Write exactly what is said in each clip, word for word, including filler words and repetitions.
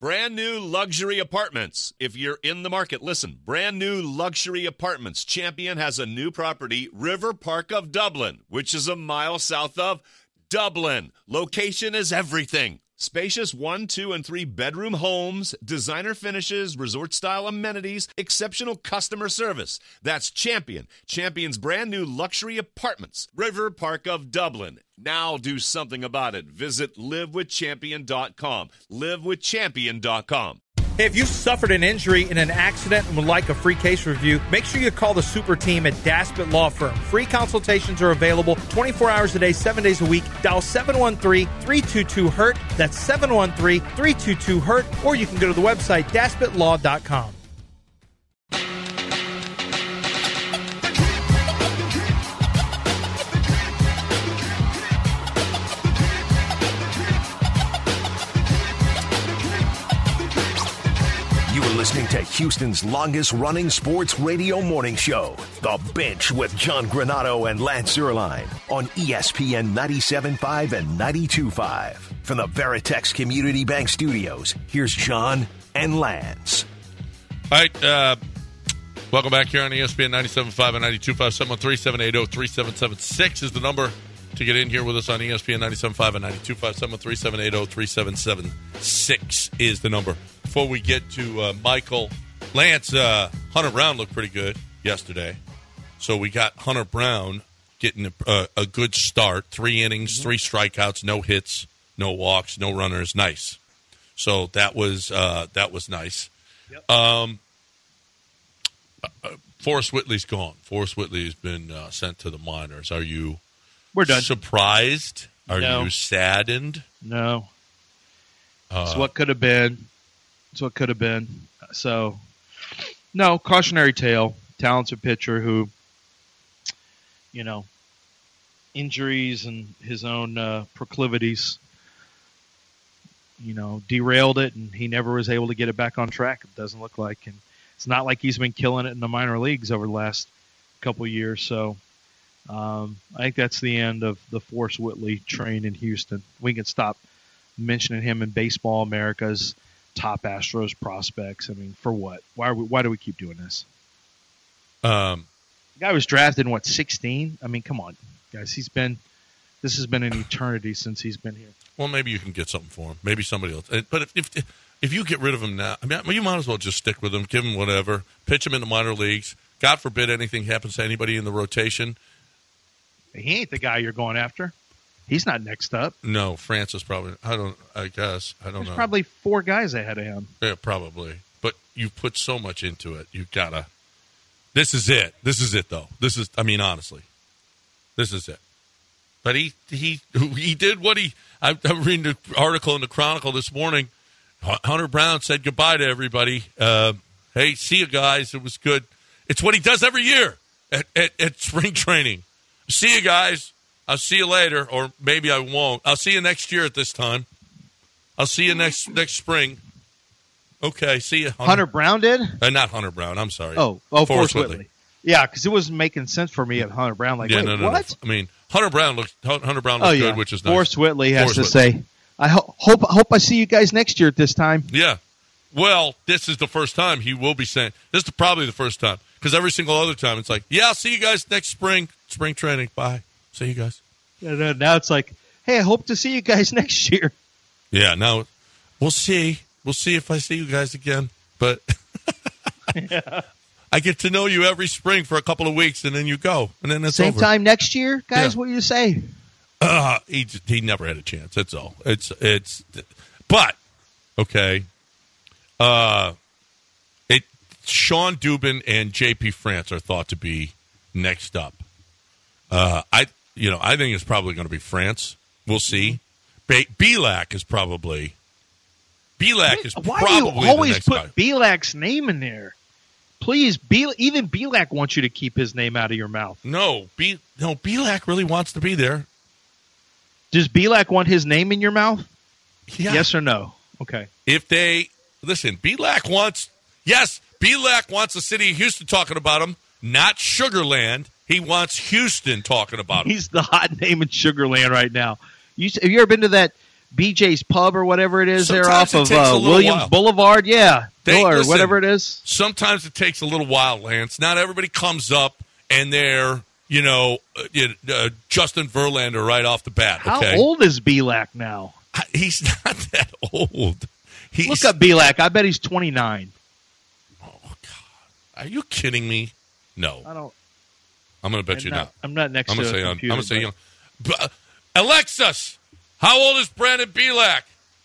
Brand new luxury apartments. If you're in the market, listen. Brand new luxury apartments. Champion has a new property, River Park of Dublin, which is a mile south of Dublin. Location is everything. Spacious one, two, and three bedroom homes, designer finishes, resort-style amenities, exceptional customer service. That's Champion. Champion's brand new luxury apartments. River Park of Dublin. Now do something about it. Visit live with champion dot com. live with champion dot com. Hey, if you've suffered an injury in an accident and would like a free case review, make sure you call the super team at Daspit Law Firm. Free consultations are available twenty-four hours a day, seven days a week. Dial seven one three, three two two, hurt. That's seven one three, three two two, hurt. Or you can go to the website daspit law dot com. Listening to Houston's longest-running sports radio morning show, The Bench with John Granato and Lance Zierlein on E S P N ninety-seven point five and ninety-two point five. From the Veritex Community Bank Studios, here's John and Lance. All right, uh, welcome back here on E S P N ninety-seven point five and ninety-two point five. seven one three, seven eight zero, three seven seven six is the number to get in here with us on E S P N ninety-seven point five and ninety-two point five. seven one three, seven eight zero, three seven seven six is the number. Before we get to uh, Michael, Lance, uh, Hunter Brown looked pretty good yesterday. So we got Hunter Brown getting a, uh, a good start. Three innings, three strikeouts, no hits, no walks, no runners. Nice. So that was uh, that was nice. Yep. Um, uh, Forrest Whitley's gone. Forrest Whitley has been uh, sent to the minors. Are you We're done. surprised? Are No. you saddened? No. Uh, It's what could have been. It's what could have been. So, no, cautionary tale. Talented pitcher who, you know, injuries and his own uh, proclivities, you know, derailed it, and he never was able to get it back on track, it doesn't look like. And it's not like he's been killing it in the minor leagues over the last couple of years. So, um, I think that's the end of the Forrest Whitley train in Houston. We can stop mentioning him in Baseball America's top Astros prospects. I mean, for what? Why are we, why do we keep doing this? Um, The guy was drafted in, what, sixteen? I mean, come on, guys. He's been – this has been an eternity since he's been here. well, maybe you can get something for him. Maybe somebody else. But if if, if you get rid of him now, I mean, you might as well just stick with him, give him whatever, pitch him in the minor leagues. God forbid anything happens to anybody in the rotation. He ain't the guy you're going after. He's not next up. No, Francis probably. I don't. I guess I don't There's know. probably four guys ahead of him. Yeah, probably. But you put so much into it. You gotta. This is it. This is it, though. This is. I mean, honestly, this is it. But he he he did what he. I, I'm reading the article in the Chronicle this morning. Hunter Brown said goodbye to everybody. Uh, hey, see you guys. It was good. It's what he does every year at, at, at spring training. See you guys. I'll see you later, or maybe I won't. I'll see you next year at this time. I'll see you next next spring. Okay, see you. Hunter, Hunter Brown did? Uh, not Hunter Brown. I'm sorry. Oh, oh, Forrest Forrest Whitley. Yeah, because it wasn't making sense for me at Hunter Brown. Like, Yeah, wait, no, no, what? no. I mean, Hunter Brown looks Hunter Brown looks Oh, yeah. good, which is nice. Forrest Whitley has Forrest to Whitley. say, I ho- hope hope I see you guys next year at this time. Yeah. Well, this is the first time he will be saying. This is probably the first time, because every single other time it's like, yeah, I'll see you guys next spring, spring training. Bye. See you guys. And then now it's like, hey, I hope to see you guys next year. Yeah. Now we'll see. We'll see if I see you guys again. But Yeah. I get to know you every spring for a couple of weeks, and then you go, and then it's Same over. time next year, guys. Yeah. What do you say? Uh, he just, he never had a chance. That's all. It's it's, but okay. Uh, it Sean Dubin and J P France are thought to be next up. Uh, I you know I think it's probably going to be France. We'll see. Be- Belak is probably Belak is Why probably do you always the next put guy. Belak's name in there? Please, Bel- even Belak wants you to keep his name out of your mouth. No, Be- no, Belak really wants to be there. Does Belak want his name in your mouth? Yeah. Yes or no? Okay. If they listen, Belak wants yes, Belak wants the city of Houston talking about him, not Sugarland. He wants Houston talking about him. He's the hot name in Sugarland right now. You, have you ever been to that B J's Pub or whatever it is Sometimes there it off of takes a uh, little Williams while. Boulevard. Yeah, They- or listen, whatever it is. Sometimes it takes a little while, Lance. Not everybody comes up and they're, you know, uh, you know, uh, Justin Verlander right off the bat. How Okay? old is Belak now? He's not that old. He's, Look up Belak. I bet he's twenty-nine. Are you kidding me? No. I don't. I'm going to bet I'm you not, not. I'm not next I'm to going to a say young. I'm computer. going to say but- young. But, uh, Alexis, how old is Brandon Belak?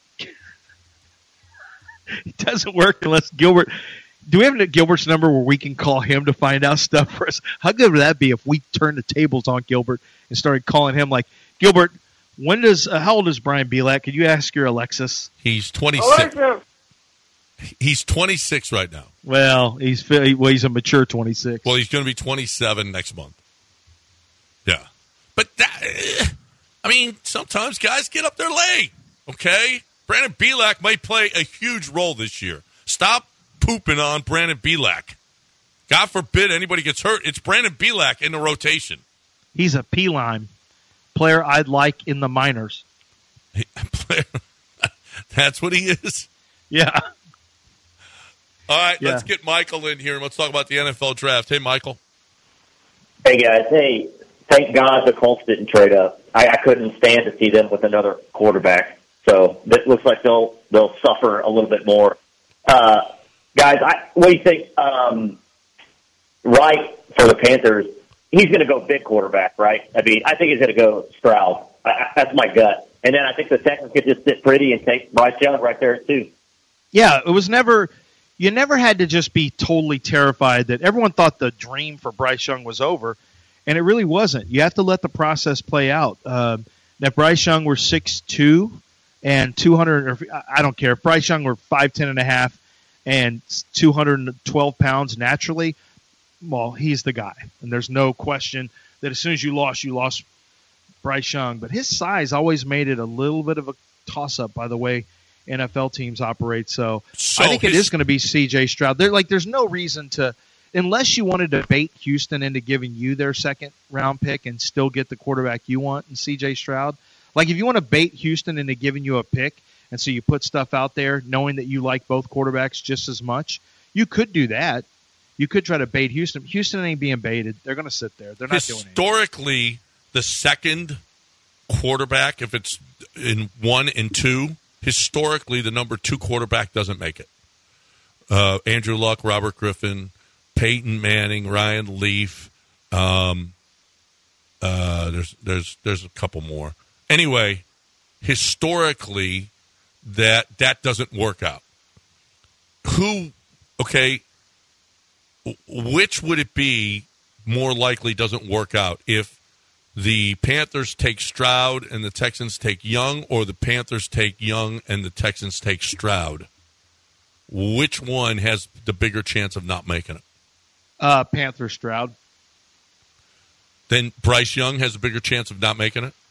It doesn't work unless Gilbert. Do we have Gilbert's number where we can call him to find out stuff for us? How good would that be if we turned the tables on Gilbert and started calling him like, Gilbert, when does uh, how old is Brian Belak? Could you ask your Alexis? He's twenty-six. He's twenty-six right now. Well, he's fi- well, he's a mature twenty-six. Well, he's going to be twenty-seven next month. Yeah. But, that, eh, I mean, sometimes guys get up there late, okay? Brandon Belak might play a huge role this year. Stop pooping on Brandon Belak. God forbid anybody gets hurt. It's Brandon Belak in the rotation. He's a P-line player I'd like in the minors. That's what he is. Yeah. All right, Yeah. let's get Michael in here and let's talk about the N F L draft. Hey, Michael. Hey, guys. Hey, thank God the Colts didn't trade up. I, I couldn't stand to see them with another quarterback. So it looks like they'll they'll suffer a little bit more. Uh, guys, I, what do you think? Um, right for the Panthers, he's going to go big quarterback, right? I mean, I think he's going to go Stroud. I, I, that's my gut. And then I think the Texans could just sit pretty and take Bryce Young right there, too. Yeah, it was never – you never had to just be totally terrified that everyone thought the dream for Bryce Young was over, and it really wasn't. You have to let the process play out. Um, if Bryce Young were six two and two hundred – or I don't care. If Bryce Young were five ten and a half and two hundred twelve pounds naturally, well, he's the guy. And there's no question that as soon as you lost, you lost Bryce Young. But his size always made it a little bit of a toss-up by the way N F L teams operate. So, So I think it his- is going to be C J Stroud. There, like, there's no reason to, unless you wanted to bait Houston into giving you their second round pick and still get the quarterback you want in C J Stroud. Like, if you want to bait Houston into giving you a pick, and so you put stuff out there knowing that you like both quarterbacks just as much, you could do that. You could try to bait Houston. Houston ain't being baited. They're going to sit there. They're not doing anything. Historically, the second quarterback, if it's in one and two, historically the number two quarterback doesn't make it. Uh, Andrew Luck, Robert Griffin, Peyton Manning, Ryan Leaf. Um, uh, there's there's there's a couple more. Anyway, historically, that that doesn't work out. Who? Okay. Which would it be more likely doesn't work out if the Panthers take Stroud and the Texans take Young, or the Panthers take Young and the Texans take Stroud? Which one has the bigger chance of not making it? Uh, Panther Stroud. Then Bryce Young has a bigger chance of not making it?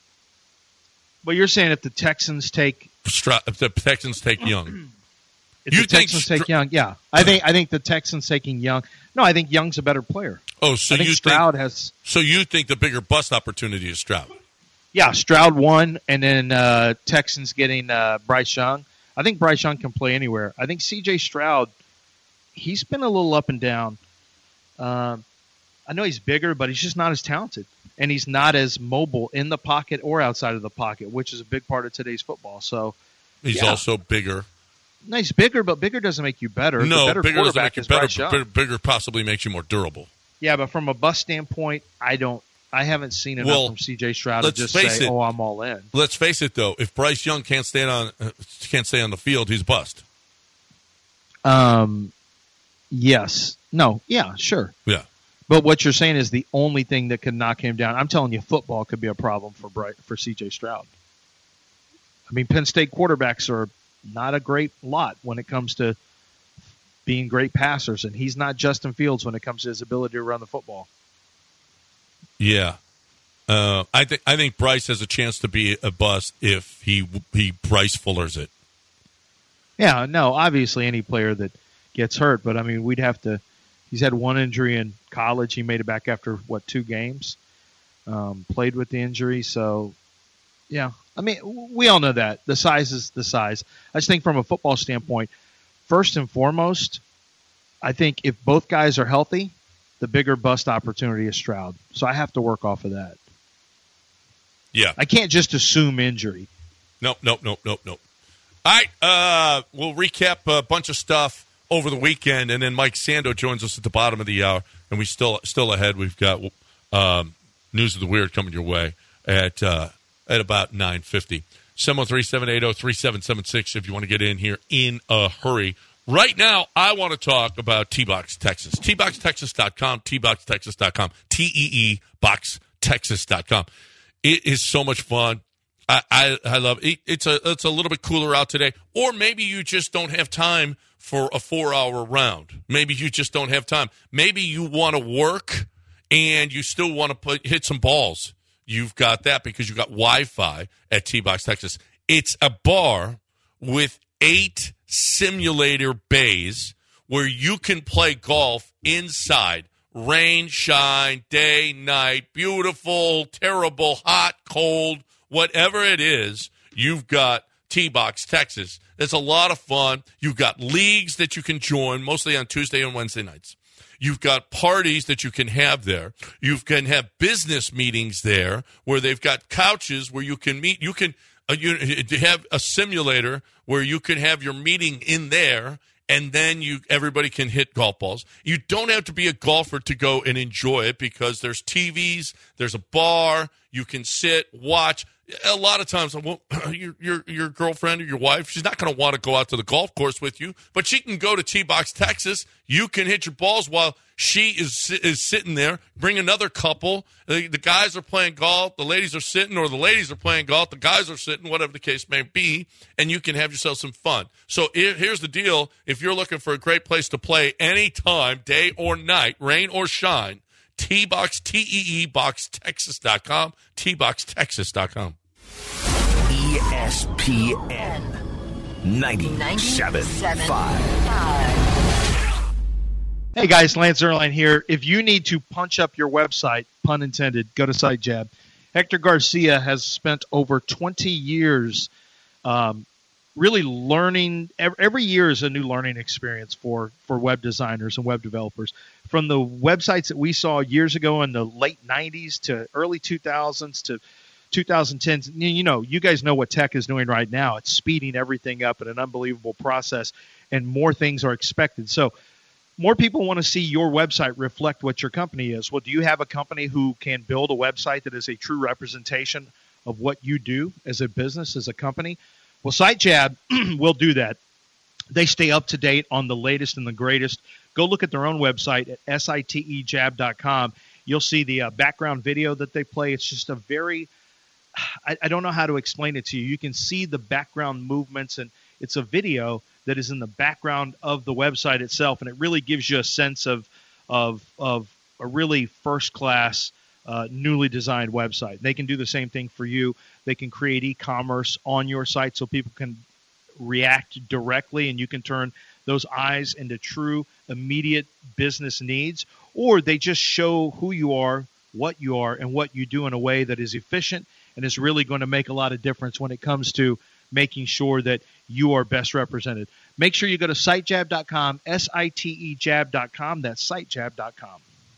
But you're saying if the Texans take Stroud, if the Texans take Young. if You the think Texans Str- take Young, yeah, I think I think the Texans taking Young. No, I think Young's a better player. Oh, so I think you Stroud think, has. so you think the bigger bust opportunity is Stroud? Yeah, Stroud won, and then uh, Texans getting uh, Bryce Young. I think Bryce Young can play anywhere. I think C J Stroud, he's been a little up and down. Um, I know he's bigger, but he's just not as talented, and he's not as mobile in the pocket or outside of the pocket, which is a big part of today's football. So He's Yeah. also bigger. no, he's bigger, but bigger doesn't make you better. the No, better bigger doesn't quarterback make you is better. Bryce Young. Bigger, bigger possibly makes you more durable. Yeah, but from a bust standpoint, I don't. I haven't seen enough Well, from C J Stroud to let's just face say, it. "Oh, I'm all in." Let's face it, though. If Bryce Young can't stand on uh, can't stay on the field, he's a bust. Um, yes, no, yeah, sure. Yeah. But what you're saying is the only thing that could knock him down. I'm telling you, football could be a problem for Bright, for C J Stroud. I mean, Penn State quarterbacks are not a great lot when it comes to being great passers, and he's not Justin Fields when it comes to his ability to run the football. Yeah. Uh, I think I think Bryce has a chance to be a bust if he he Bryce Fullers it. Yeah, no, obviously any player that gets hurt, but I mean, we'd have to. He's had one injury in college. He made it back after what two games. Um, played with the injury, so yeah, I mean, we all know that. The size is the size. I just think from a football standpoint, first and foremost, I think if both guys are healthy, the bigger bust opportunity is Stroud. So I have to work off of that. Yeah. I can't just assume injury. Nope, nope, nope, nope, nope. All right, uh, we'll recap a bunch of stuff over the weekend, and then Mike Sando joins us at the bottom of the hour, and we still still ahead. We've got um, News of the Weird coming your way at uh, at about nine fifty. seven one three, seven eight zero, three seven seven six if you want to get in here in a hurry. Right now, I want to talk about T-Box Texas. T box texas dot com, T box texas dot com, T E E box texas dot com. It is so much fun. I, I, I love it. It's a it's a little bit cooler out today, or maybe you just don't have time for a four-hour round. Maybe you just don't have time. Maybe you want to work and you still want to put hit some balls. You've got that because you've got Wi-Fi at T-Box Texas. It's a bar with eight simulator bays where you can play golf inside. Rain, shine, day, night, beautiful, terrible, hot, cold, whatever it is, you've got T-Box Texas. It's a lot of fun. You've got leagues that you can join, mostly on Tuesday and Wednesday nights. You've got parties that you can have there. You can have business meetings there where they've got couches where you can meet. You can uh, you have a simulator where you can have your meeting in there, and then you everybody can hit golf balls. You don't have to be a golfer to go and enjoy it because there's T Vs, there's a bar, you can sit, watch. A lot of times, well, your, your your girlfriend or your wife, she's not going to want to go out to the golf course with you, but she can go to T-Box Texas. You can hit your balls while she is is sitting there. Bring another couple. The, the guys are playing golf. The ladies are sitting, or the ladies are playing golf. The guys are sitting, whatever the case may be, and you can have yourself some fun. So if, here's the deal. If you're looking for a great place to play anytime, day or night, rain or shine, T-Box, T E E box texas dot com, T box texas dot com. E S P N ninety-seven point five. Hey guys, Lance Zierlein here. If you need to punch up your website, pun intended, go to SiteJab. Hector Garcia has spent over twenty years um, really learning. Every year is a new learning experience for, for web designers and web developers. From the websites that we saw years ago in the late nineties to early two thousands to twenty tens, you know, you guys know what tech is doing right now. It's speeding everything up at an unbelievable process, and more things are expected. So more people want to see your website reflect what your company is. Well, do you have a company who can build a website that is a true representation of what you do as a business, as a company? Well, SiteJab will do that. They stay up to date on the latest and the greatest. Go look at their own website at site jab dot com. You'll see the uh, background video that they play. It's just a very I, I don't know how to explain it to you. You can see the background movements, and it's a video that is in the background of the website itself, and it really gives you a sense of of of a really first-class, uh, newly designed website. They can do the same thing for you. They can create e-commerce on your site so people can react directly, and you can turn those eyes into true, immediate business needs, or they just show who you are, what you are, and what you do in a way that is efficient and is really going to make a lot of difference when it comes to making sure that you are best represented. Make sure you go to site jab dot com, S I T E jab dot com. That's site jab dot com.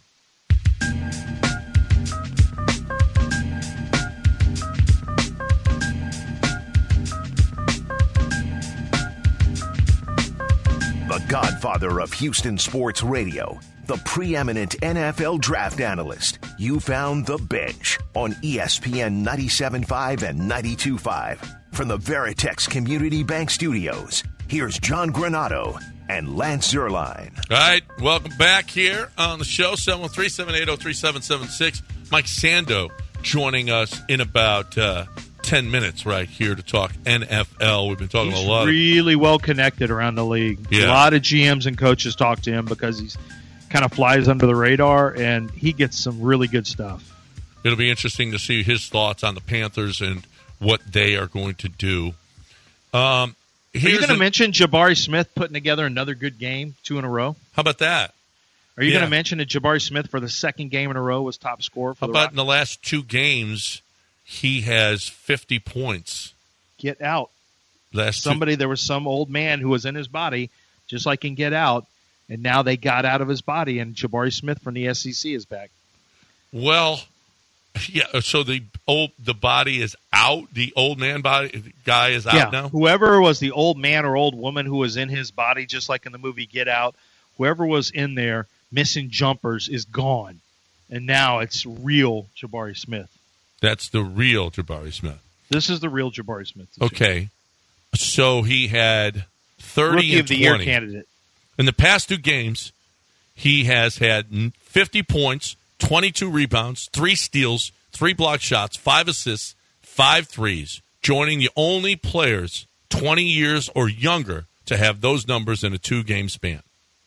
The godfather of Houston sports radio, the preeminent N F L draft analyst. You found The Bench on E S P N ninety-seven point five and ninety-two point five. From the Veritex Community Bank Studios, here's John Granato and Lance Zierlein. All right, welcome back here on the show, seven one three, seven eight zero, three seven seven six. Mike Sando joining us in about uh, ten minutes right here to talk N F L. We've been talking He's a lot. really well connected around the league. Yeah. A lot of G Ms and coaches talk to him because he's kind of flies under the radar, and he gets some really good stuff. It'll be interesting to see his thoughts on the Panthers and what they are going to do. Um, are you going to mention Jabari Smith putting together another good game, two in a row? How about that? Are you yeah. going to mention that Jabari Smith for the second game in a row was top scorer for How the about Rockets? in the last two games, he has fifty points. Get Out. Last Somebody, two. there was some old man who was in his body, just like in Get Out, and now they got out of his body, and Jabari Smith from the S E C is back. Well, yeah. So the old the body is out. The old man body guy is out yeah, now. Whoever was the old man or old woman who was in his body, just like in the movie Get Out, whoever was in there missing jumpers is gone, and now it's real Jabari Smith. That's the real Jabari Smith. This is the real Jabari Smith. Okay, so he had thirty Rookie and of the twenty Year candidate. in the past two games. He has had fifty points, twenty-two rebounds, three steals, three block shots, five assists, five threes, joining the only players twenty years or younger to have those numbers in a two-game span.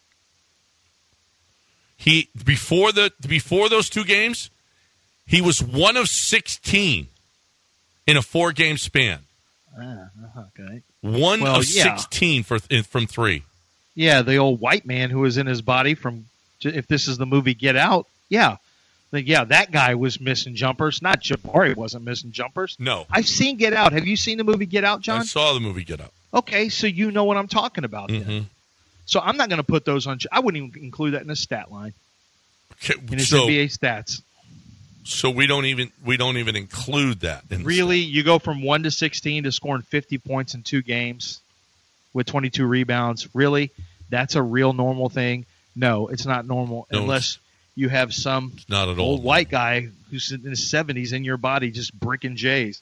He before the before those two games, he was one of sixteen in a four-game span. Ah, okay. One Well, of yeah. sixteen for from three. Yeah, the old white man who was in his body from, if this is the movie Get Out, yeah. Like, yeah, that guy was missing jumpers. Not Jabari wasn't missing jumpers. No. I've seen Get Out. Have you seen the movie Get Out, John? I saw the movie Get Out. Okay, so you know what I'm talking about then. Mm-hmm. So I'm not going to put those on. I wouldn't even include that in the stat line. Okay, In his so, N B A stats. so we don't even we don't even include that. In the Really, you go from one to sixteen to scoring fifty points in two games with twenty-two rebounds. Really, that's a real normal thing? No, it's not normal No, unless you have some not at all old white guy who's in his seventies in your body just bricking J's.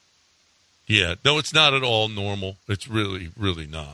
Yeah, no, it's not at all normal. It's really, really not.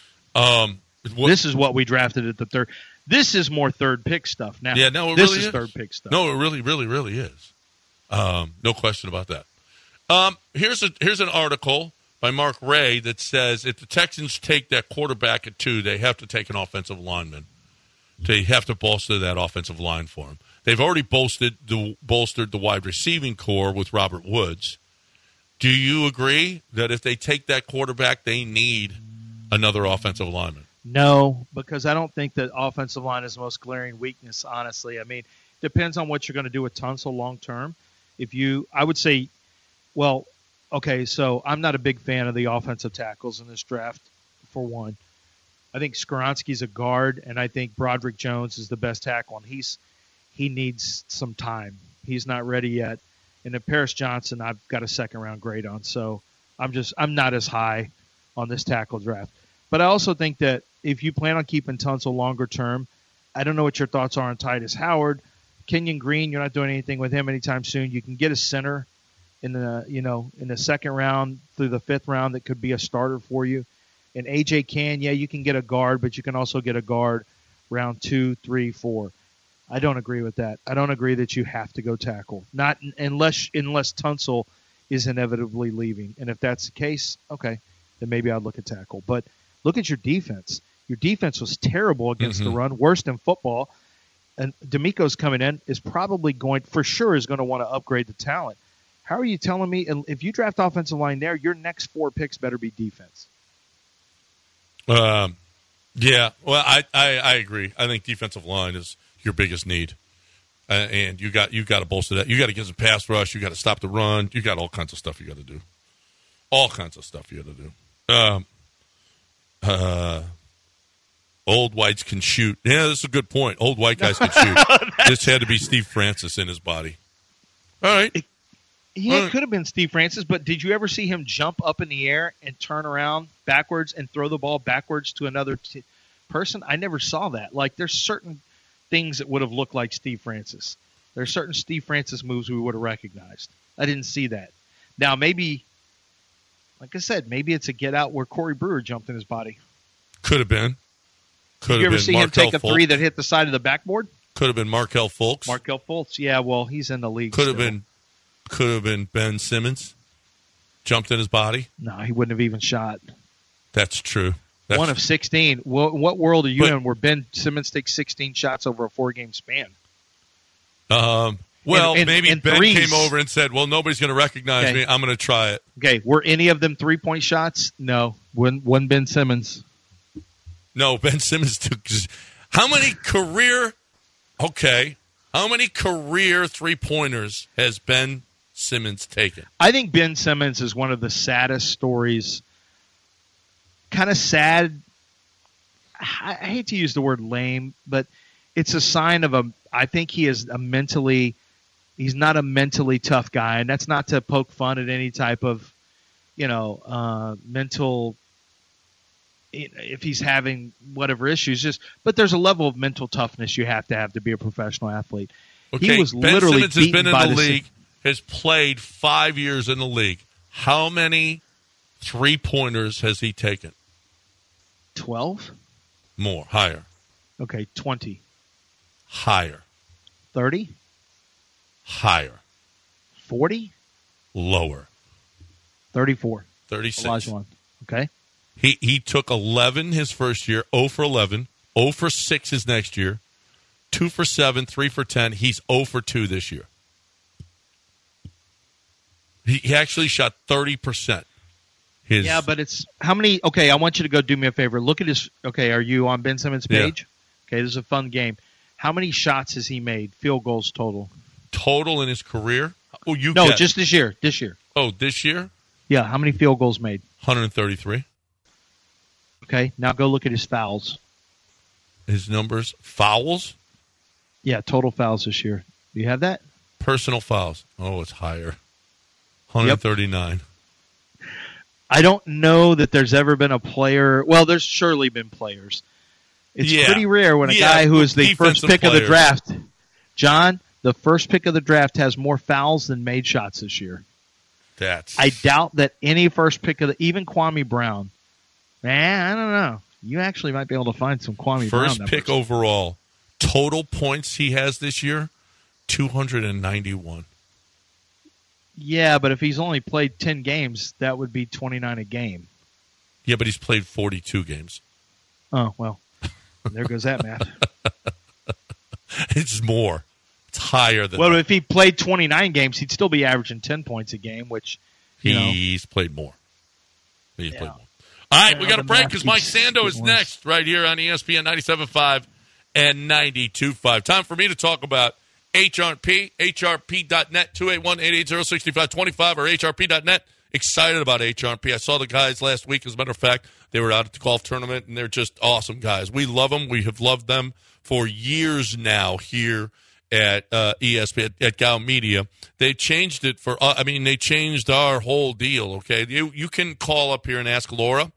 Um, what, This is what we drafted at the third. This is more third pick stuff now. Yeah, no, it this really is, is. third pick stuff. No, it really, really, really is. Um, no question about that. Um, here's a here's an article by Mark Ray that says if the Texans take that quarterback at two, they have to take an offensive lineman. They have to bolster that offensive line for him. They've already bolstered the bolstered the wide receiving core with Robert Woods. Do you agree that if they take that quarterback, they need another offensive lineman? No, because I don't think that offensive line is the most glaring weakness, honestly. I mean, depends on what you're going to do with Tunsil long term. If you, I would say, well, okay, so I'm not a big fan of the offensive tackles in this draft, for one. I think Skoronski's a guard, and I think Broderick Jones is the best tackle, and he's he needs some time. He's not ready yet. And then Paris Johnson, I've got a second-round grade on, so I'm just I'm not as high on this tackle draft. But I also think that if you plan on keeping Tunsil longer term, I don't know what your thoughts are on Titus Howard. Kenyon Green, you're not doing anything with him anytime soon. You can get a center in the you know in the second round through the fifth round that could be a starter for you. And A J Cann, yeah, you can get a guard, but you can also get a guard round two, three, four. I don't agree with that. I don't agree that you have to go tackle, not unless unless Tunsil is inevitably leaving. And if that's the case, okay, then maybe I'd look at tackle. But look at your defense. Your defense was terrible against Mm-hmm. the run, worst in football. And D'Amico's coming in is probably going, for sure, is going to want to upgrade the talent. How are you telling me if you draft offensive line there, your next four picks better be defense? Um, yeah, well, I, I, I agree. I think defensive line is your biggest need, uh, and you got you got to bolster that. You got to get some pass rush. You got to stop the run. You got all kinds of stuff you got to do. All kinds of stuff you got to do. Um, uh, old whites can shoot. Yeah, that's a good point. Old white guys can shoot. This had to be Steve Francis in his body. All right. It, yeah, All right. it could have been Steve Francis, but did you ever see him jump up in the air and turn around backwards and throw the ball backwards to another t- person? I never saw that. Like, there's certain things that would have looked like Steve Francis. There's certain Steve Francis moves we would have recognized. I didn't see that. Now, maybe, like I said, maybe it's a get out where Corey Brewer jumped in his body. Could have been. Could Did you have ever been see him Markel take a Fultz. three that hit the side of the backboard? Could have been Markel Fultz. Markel Fultz. Yeah, well, he's in the league. Could have still. been. Could have been Ben Simmons. Jumped in his body. No, he wouldn't have even shot. That's true. That's One of sixteen. What, what world are you But- in where Ben Simmons takes sixteen shots over a four-game span? Um, well, And- and- maybe and Ben threes. came over and said, well, nobody's going to recognize Okay. me. I'm going to try it. Okay, were any of them three-point shots? No. One, one Ben Simmons. No, Ben Simmons took. How many career. Okay. How many career three pointers has Ben Simmons taken? I think Ben Simmons is one of the saddest stories. Kind of sad. I hate to use the word lame, but it's a sign of a. I think he is a mentally. He's not a mentally tough guy, and that's not to poke fun at any type of, you know, uh, mental. If he's having whatever issues, just but there's a level of mental toughness you have to have to be a professional athlete. Okay, he was Ben literally Simmons has been in by the the league, has played five years in the league. How many three-pointers has he taken? twelve? More. Higher. Okay, twenty. Higher. thirty? Higher. forty? Lower. thirty-four. thirty-six. Olajuwon. Okay. He he took eleven his first year, zero for eleven, zero for six his next year, two for seven, three for ten. He's zero for two this year. He, he actually shot thirty percent. His, Yeah, but it's how many? Okay, I want you to go do me a favor. Look at his. Okay, are you on Ben Simmons' page? Yeah. Okay, this is a fun game. How many shots has he made? Field goals total. Total in his career? Oh, you no, get. just this year. This year. Oh, this year? Yeah. How many field goals made? one hundred thirty-three. Okay, now go look at his fouls. His numbers, fouls? Yeah, total fouls this year. Do you have that? Personal fouls. Oh, it's higher. one hundred thirty-nine. Yep. I don't know that there's ever been a player. Well, there's surely been players. It's yeah. pretty rare when a yeah, guy who is the first pick players. of the draft, John, the first pick of the draft has more fouls than made shots this year. That's. I doubt that any first pick of the, even Kwame Brown. Man, I don't know. You actually might be able to find some Kwame Brown First pick overall. Total points he has this year, two hundred ninety-one. Yeah, but if he's only played ten games, that would be twenty-nine a game. Yeah, but he's played forty-two games. Oh, well, there goes that math. It's more. It's higher than Well, that. if he played twenty-nine games, he'd still be averaging ten points a game, which, you He's know. played more. He's Yeah. played more. All right, Yeah, we got a the break math because Mike keeps Sando is getting worse. next right here on E S P N ninety-seven point five and ninety-two point five. Time for me to talk about H R P, H R P dot net, two eight one, eight eight zero, six five two five, or H R P dot net. Excited about H R P. I saw the guys last week. As a matter of fact, they were out at the golf tournament, and they're just awesome guys. We love them. We have loved them for years now here at uh, E S P N, at Gow Media. They changed it for, uh, I mean, they changed our whole deal, okay? You, you can call up here and ask Laura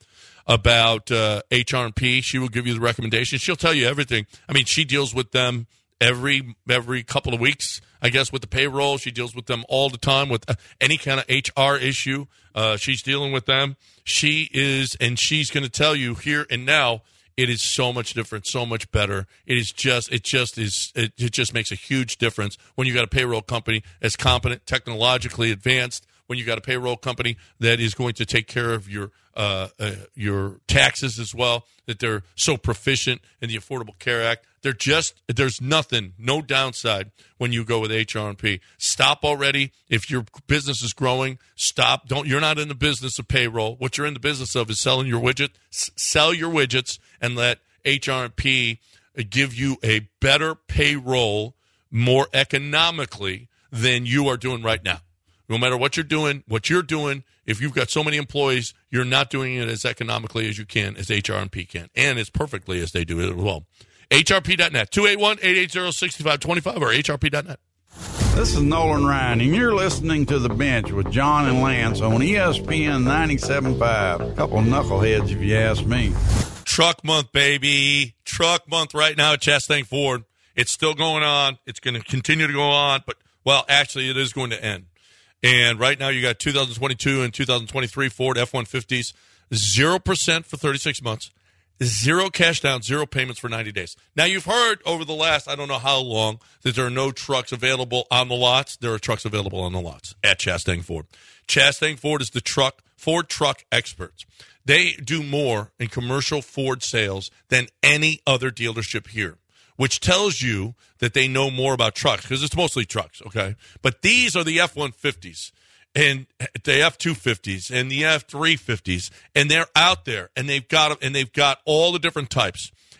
about uh, H R P. She will give you the recommendations. She'll tell you everything. I mean, she deals with them every every couple of weeks, I guess, with the payroll. She deals with them all the time with any kind of H R issue. Uh, she's dealing with them. She is, and she's going to tell you here and now, it is so much different, so much better. It is just, it just is, it, it just makes a huge difference when you got a payroll company as competent, technologically advanced, when you got a payroll company that is going to take care of your uh, uh, your taxes as well, that they're so proficient in the Affordable Care Act. They're just, there's nothing, no downside when you go with H R P. Stop already. If your business is growing, stop. Don't, you're not in the business of payroll. What you're in the business of is selling your widget. S- sell your widgets and let H R P give you a better payroll more economically than you are doing right now. No matter what you're doing, what you're doing, if you've got so many employees, you're not doing it as economically as you can, as H R P can, and as perfectly as they do it as well. H R P dot net, two eight one, eight eight zero, six five two five, or H R P dot net. This is Nolan Ryan, and you're listening to The Bench with John and Lance on E S P N ninety-seven point five. A couple of knuckleheads, if you ask me. Truck month, baby. Truck month right now at Chastang Ford. It's still going on. It's going to continue to go on, but, well, actually, it is going to end. And right now you got two thousand twenty-two and two thousand twenty-three Ford F one fifties, zero percent for thirty-six months, zero cash down, zero payments for ninety days. Now, you've heard over the last, I don't know how long, that there are no trucks available on the lots. There are trucks available on the lots at Chastang Ford. Chastang Ford is the truck, Ford truck experts. They do more in commercial Ford sales than any other dealership here, which tells you that they know more about trucks, because it's mostly trucks, okay? But these are the F one fifties and the F two fifties and the F three fifties, and they're out there, and they've got and they've got all the different types.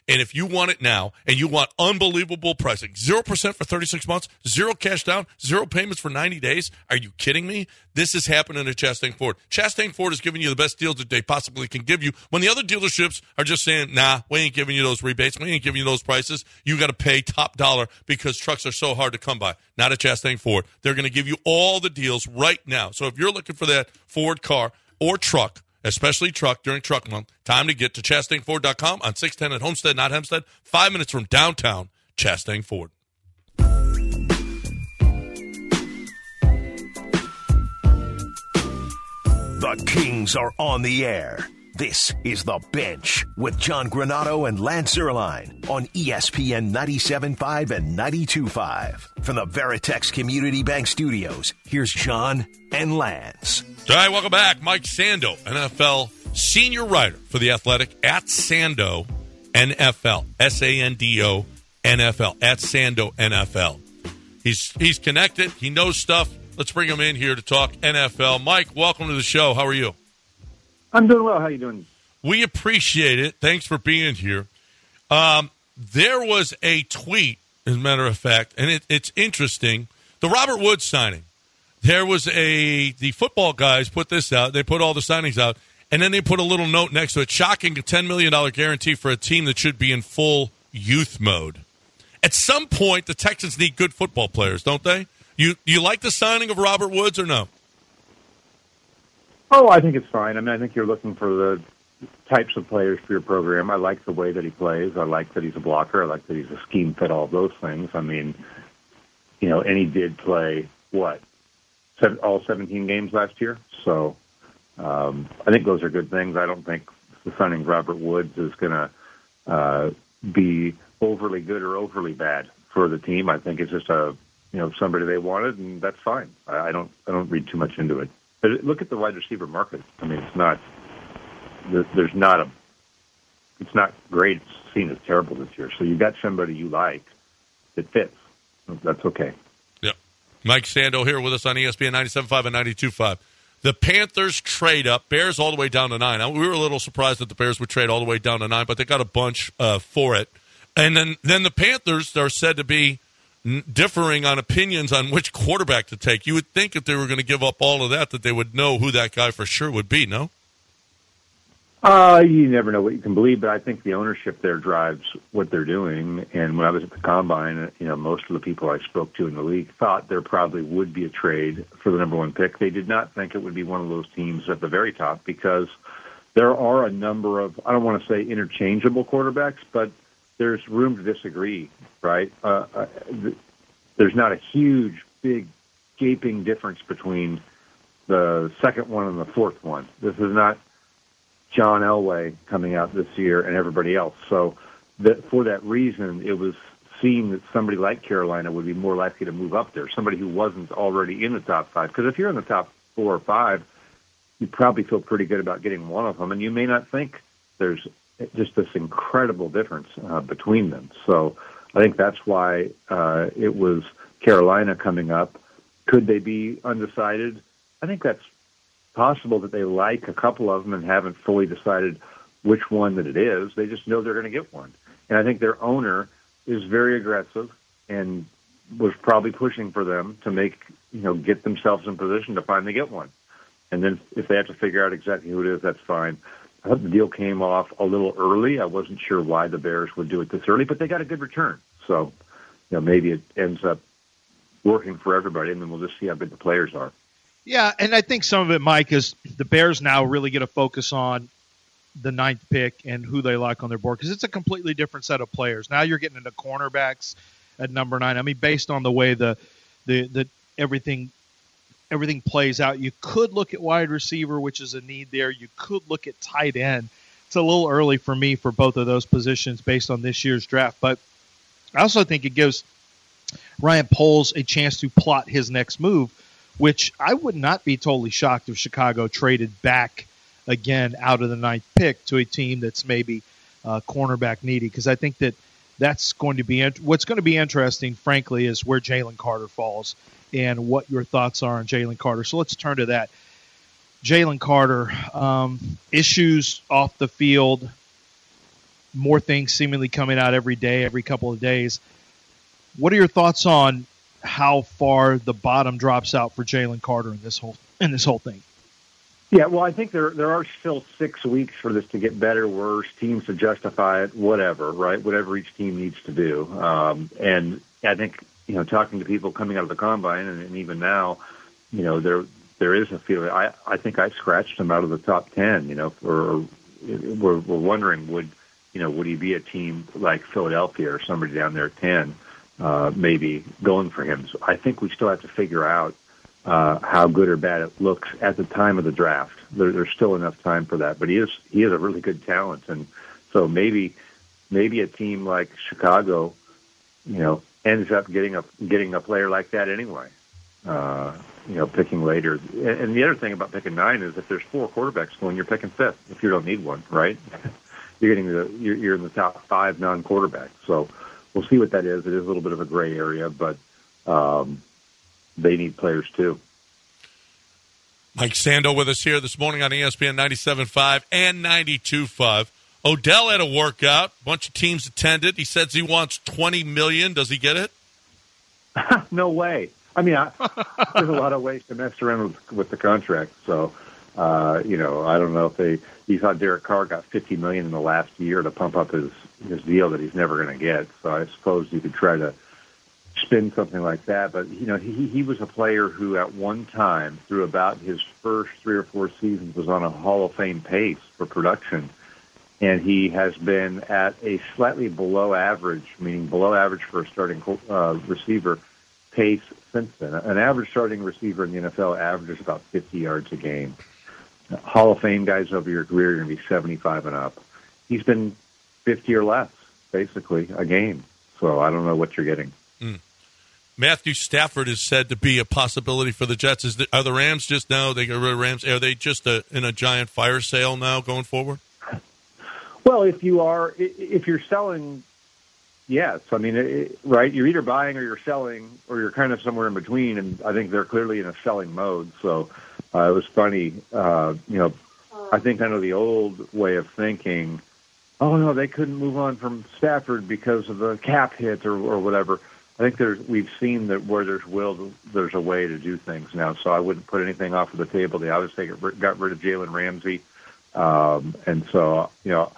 And if you want it now and you want unbelievable pricing, zero percent for thirty-six months, zero cash down, zero payments for ninety days, are you kidding me? This is happening at Chastain Ford. Chastain Ford is giving you the best deals that they possibly can give you when the other dealerships are just saying, nah, we ain't giving you those rebates. We ain't giving you those prices. You got to pay top dollar because trucks are so hard to come by. Not at Chastain Ford. They're going to give you all the deals right now. So if you're looking for that Ford car or truck, especially truck during truck month, time to get to Chastain Ford dot com on six ten at Homestead, not Hempstead, five minutes from downtown Chastain Ford. The Kings are on the air. This is The Bench with John Granato and Lance Zierlein on E S P N ninety-seven point five and ninety-two point five. From the Veritex Community Bank Studios, here's John and Lance. All right, welcome back. Mike Sando, N F L senior writer for The Athletic, at Sando N F L, S A N D O N F L, at Sando N F L. He's he's connected. He knows stuff. Let's bring him in here to talk N F L. Mike, welcome to the show. How are you? I'm doing well. How are you doing? We appreciate it. Thanks for being here. Um, there was a tweet, as a matter of fact, and it, it's interesting. The Robert Woods signing. There was a, the football guys put this out. They put all the signings out, and then they put a little note next to it, shocking a ten million dollars guarantee for a team that should be in full youth mode. At some point, the Texans need good football players, don't they? You you like the signing of Robert Woods or no? Oh, I think it's fine. I mean, I think you're looking for the types of players for your program. I like the way that he plays. I like that he's a blocker. I like that he's a scheme fit, all of those things. I mean, you know, and he did play, what, seven, all seventeen games last year? So um, I think those are good things. I don't think the signing of Robert Woods is going to uh, be overly good or overly bad for the team. I think it's just a, you know, somebody they wanted, and that's fine. I, I don't I don't read too much into it. But look at the wide receiver market. I mean, it's not, there's not a, it's not great. It's seen as terrible this year. So you got somebody you like that fits. That's okay. Yep. Mike Sando here with us on E S P N ninety-seven point five and ninety-two point five. The Panthers trade up. Bears all the way down to nine. Now, we were a little surprised that the Bears would trade all the way down to nine, but they got a bunch uh, for it. And then, then the Panthers are said to be differing on opinions on which quarterback to take. You would think if they were going to give up all of that, that they would know who that guy for sure would be, no? Uh, you never know what you can believe, but I think the ownership there drives what they're doing. And when I was at the Combine, you know, most of the people I spoke to in the league thought there probably would be a trade for the number one pick. They did not think it would be one of those teams at the very top because there are a number of, I don't want to say interchangeable quarterbacks, but there's room to disagree, right? Uh, uh, th- there's not a huge, big, gaping difference between the second one and the fourth one. This is not John Elway coming out this year and everybody else. So that, for that reason, it was seen that somebody like Carolina would be more likely to move up there, somebody who wasn't already in the top five. Because if you're in the top four or five, you probably feel pretty good about getting one of them, and you may not think there's just this incredible difference uh, between them. So I think that's why uh, it was Carolina coming up. Could they be undecided? I think that's possible that they like a couple of them and haven't fully decided which one that it is. They just know they're going to get one. And I think their owner is very aggressive and was probably pushing for them to make, you know, get themselves in position to finally get one. And then if they have to figure out exactly who it is, that's fine. I thought the deal came off a little early. I wasn't sure why the Bears would do it this early, but they got a good return. So, you know, maybe it ends up working for everybody, and then we'll just see how good the players are. Yeah, and I think some of it, Mike, is the Bears now really get to focus on the ninth pick and who they like on their board because it's a completely different set of players. Now you're getting into cornerbacks at number nine. I mean, based on the way the the, the everything – everything plays out. You could look at wide receiver, which is a need there. You could look at tight end. It's a little early for me for both of those positions based on this year's draft. But I also think it gives Ryan Poles a chance to plot his next move, which I would not be totally shocked if Chicago traded back again out of the ninth pick to a team that's maybe uh, cornerback needy. Because I think that that's going to be – what's going to be interesting, frankly, is where Jalen Carter falls and what your thoughts are on Jalen Carter. So let's turn to that. Jalen Carter, um, issues off the field. more things seemingly coming out every day, every couple of days. What are your thoughts on how far the bottom drops out for Jalen Carter in this whole in this whole thing? Yeah, well, I think there there are still six weeks for this to get better, worse, teams to justify it, whatever, right? Whatever each team needs to do. Um, and I think, you know, talking to people coming out of the combine, and, and even now, you know, there there is a feeling. I, I think I scratched him out of the top ten, you know, or we're, we're wondering, would, you know, would he be a team like Philadelphia or somebody down there at ten, uh, maybe going for him? So I think we still have to figure out Uh, how good or bad it looks at the time of the draft. There, there's still enough time for that, but he is he is a really good talent, and so maybe maybe a team like Chicago, you know, ends up getting a getting a player like that anyway. Uh, you know, picking later. And, and the other thing about picking nine is if there's four quarterbacks going, you're picking fifth. If you don't need one, right? you're getting the you're, you're in the top five non-quarterbacks. So we'll see what that is. It is a little bit of a gray area, but. Um, They need players, too. Mike Sando with us here this morning on E S P N ninety-seven point five and ninety-two point five. Odell had a workout. A bunch of teams attended. He says he wants twenty million dollars. Does he get it? No way. I mean, I, there's a lot of ways to mess around with, with the contract. So, uh, you know, I don't know if they – you thought Derek Carr got fifty million dollars in the last year to pump up his, his deal that he's never going to get. So I suppose you could try to – spin something like that, but you know he he was a player who at one time through about his first three or four seasons was on a Hall of Fame pace for production, and he has been at a slightly below average, meaning below average for a starting uh, receiver pace since then. An average starting receiver in the N F L averages about fifty yards a game. Hall of Fame guys over your career are going to be seventy-five and up. He's been fifty or less basically a game, so I don't know what you're getting. Mm. Matthew Stafford is said to be a possibility for the Jets. Is the, are the Rams just now, they get rid of Rams, are they just a, in a giant fire sale now going forward? Well, if you are, if you're selling, yes. I mean, it, right, you're either buying or you're selling, or you're kind of somewhere in between, and I think they're clearly in a selling mode. So uh, it was funny, uh, you know, I think under the old way of thinking, oh, no, they couldn't move on from Stafford because of the cap hit or, or whatever. I think there's we've seen that where there's will, there's a way to do things now. So I wouldn't put anything off of the table. They obviously got rid of Jalen Ramsey, um, and so you know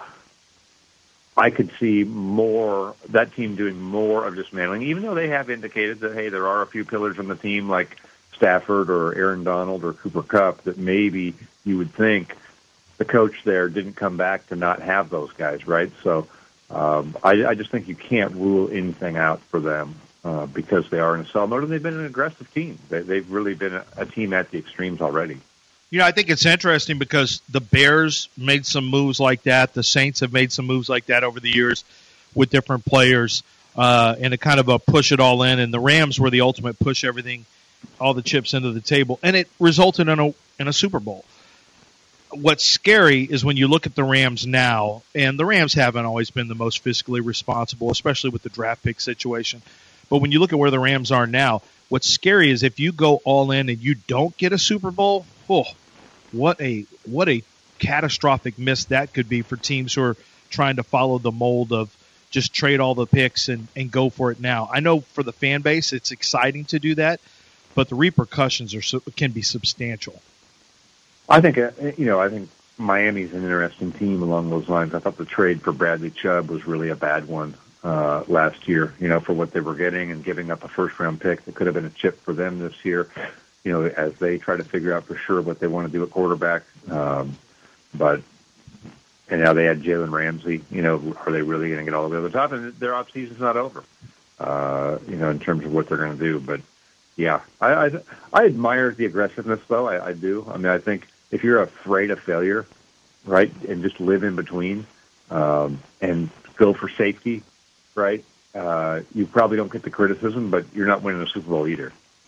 I could see more that team doing more of dismantling. Even though they have indicated that hey, there are a few pillars on the team like Stafford or Aaron Donald or Cooper Kupp that maybe you would think the coach there didn't come back to not have those guys, right? So um, I, I just think you can't rule anything out for them. Uh, because they are in a sell mode, and they've been an aggressive team. They, they've really been a, a team at the extremes already. You know, I think it's interesting because the Bears made some moves like that. The Saints have made some moves like that over the years with different players, uh, and a kind of a push it all in. And the Rams were the ultimate push everything, all the chips into the table, and it resulted in a in a Super Bowl. What's scary is when you look at the Rams now, and the Rams haven't always been the most fiscally responsible, especially with the draft pick situation. But when you look at where the Rams are now, what's scary is if you go all in and you don't get a Super Bowl, oh, what a what a catastrophic miss that could be for teams who are trying to follow the mold of just trade all the picks and, and go for it now. I know for the fan base it's exciting to do that, but the repercussions are can be substantial. I think uh, you know I think Miami's an interesting team along those lines. I thought the trade for Bradley Chubb was really a bad one. Uh, last year, you know, for what they were getting and giving up a first-round pick that could have been a chip for them this year, you know, as they try to figure out for sure what they want to do at quarterback. Um, but, and now they had Jalen Ramsey, you know, are they really going to get all the way to the top? And their offseason's not over, uh, you know, in terms of what they're going to do. But, yeah, I, I, I admire the aggressiveness, though. I, I do. I mean, I think if you're afraid of failure, right, and just live in between um, and go for safety, right? Uh, you probably don't get the criticism, but you're not winning a Super Bowl either.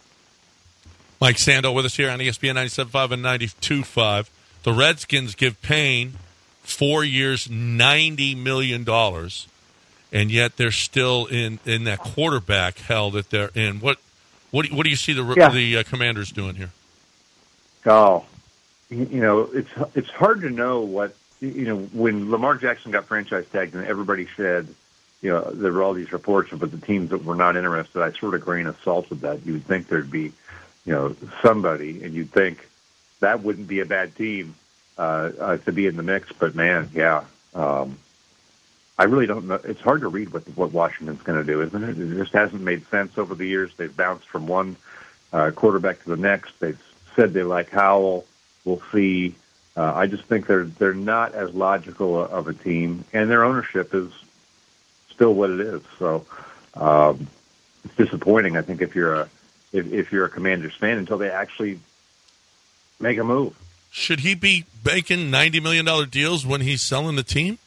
Mike Sando with us here on E S P N ninety-seven point five and ninety-two point five. The Redskins give Payne four years, ninety million dollars, and yet they're still in, in that quarterback hell that they're in. What what do, what do you see the yeah. the uh, Commanders doing here? Oh, you know, it's it's hard to know what you know, when Lamar Jackson got franchise tagged and everybody said, you know, there were all these reports about the teams that were not interested, I sort of grain of salted that. You would think there'd be, you know, somebody, and you'd think that wouldn't be a bad team uh, uh, to be in the mix. But, man, yeah, um, I really don't know. It's hard to read what what Washington's going to do, isn't it? It just hasn't made sense over the years. They've bounced from one uh, quarterback to the next. They've said they like Howell. We'll see. Uh, I just think they're they're not as logical of a team, and their ownership is still what it is. So um, it's disappointing, I think, if you're a if, if you're a Commanders fan until they actually make a move. Should he be making ninety million dollars deals when he's selling the team?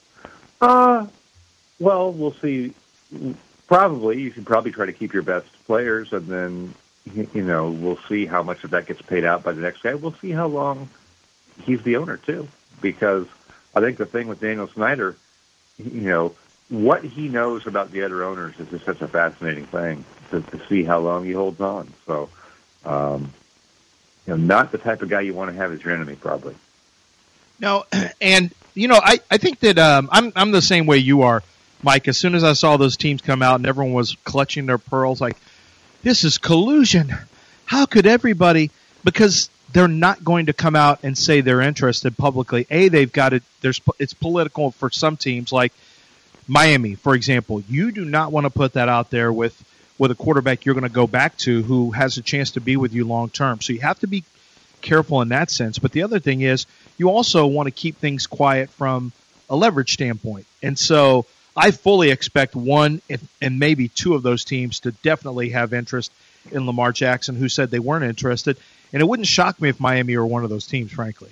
Uh, well, we'll see. Probably. You should probably try to keep your best players, and then, you know, we'll see how much of that gets paid out by the next guy. We'll see how long he's the owner, too, because I think the thing with Daniel Snyder, you know, what he knows about the other owners is just such a fascinating thing to, to see how long he holds on. So, um, you know, not the type of guy you want to have as your enemy, probably. No, and, you know, I, I think that um, I'm I'm the same way you are, Mike. As soon as I saw those teams come out and everyone was clutching their pearls, like, this is collusion. How could everybody? Because they're not going to come out and say they're interested publicly. A, they've got it. There's it's political for some teams, like Miami, for example. You do not want to put that out there with, with a quarterback you're going to go back to who has a chance to be with you long term. So you have to be careful in that sense. But the other thing is, you also want to keep things quiet from a leverage standpoint. And so I fully expect one and maybe two of those teams to definitely have interest in Lamar Jackson, who said they weren't interested. And it wouldn't shock me if Miami were one of those teams, frankly.